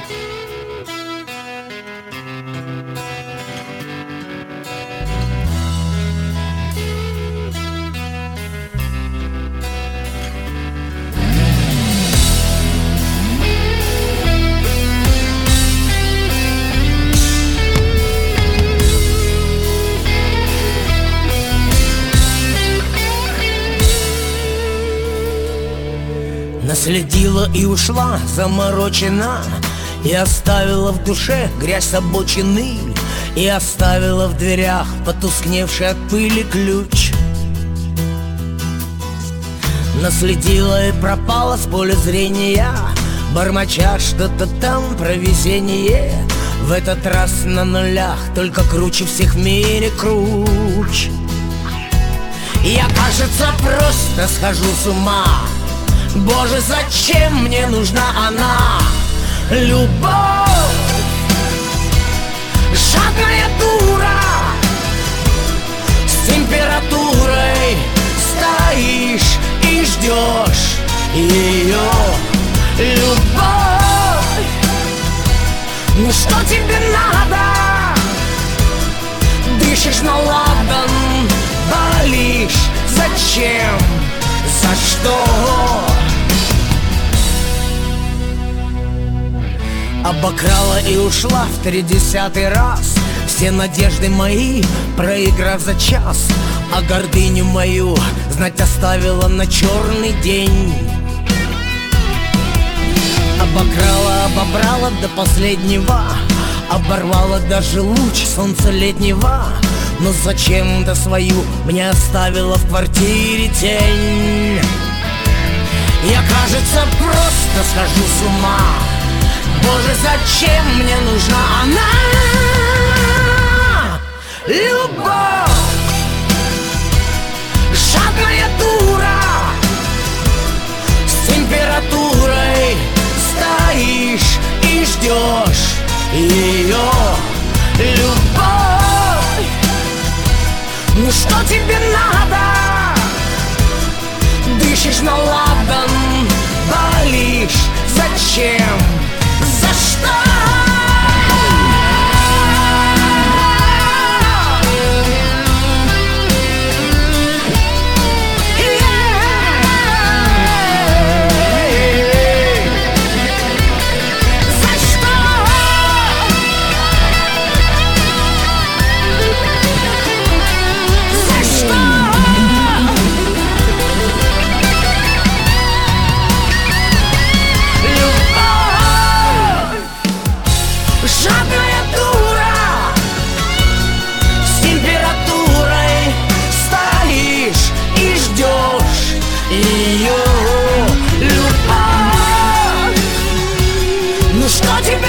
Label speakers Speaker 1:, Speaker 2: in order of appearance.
Speaker 1: Наследила и ушла, заморочена, и оставила в душе грязь обочины, и оставила в дверях потускневший от пыли ключ. Наследила и пропала с поля зрения, бормоча что-то там про везение. В этот раз на нулях, только круче всех в мире круч. Я, кажется, просто схожу с ума. Боже, зачем мне нужна она? Любовь, жадная дура, с температурой стоишь и ждешь ее. Любовь, ну что тебе надо? Дышишь на ладан, болишь. Зачем? За что? Обокрала и ушла в 30-й раз все надежды мои, проиграв за час. А гордыню мою знать оставила на черный день. Обокрала, обобрала до последнего, оборвала даже луч солнца летнего. Но зачем-то свою мне оставила в квартире тень. Я, кажется, просто схожу с ума. Боже, зачем мне нужна она? Любовь, жадная дура, с температурой стоишь и ждешь ее. Любовь, ну что тебе надо? Дышишь на ладан, болишь. Зачем? За что? Жадная дура, с температурой стоишь и ждешь ее. Любовь, ну что тебе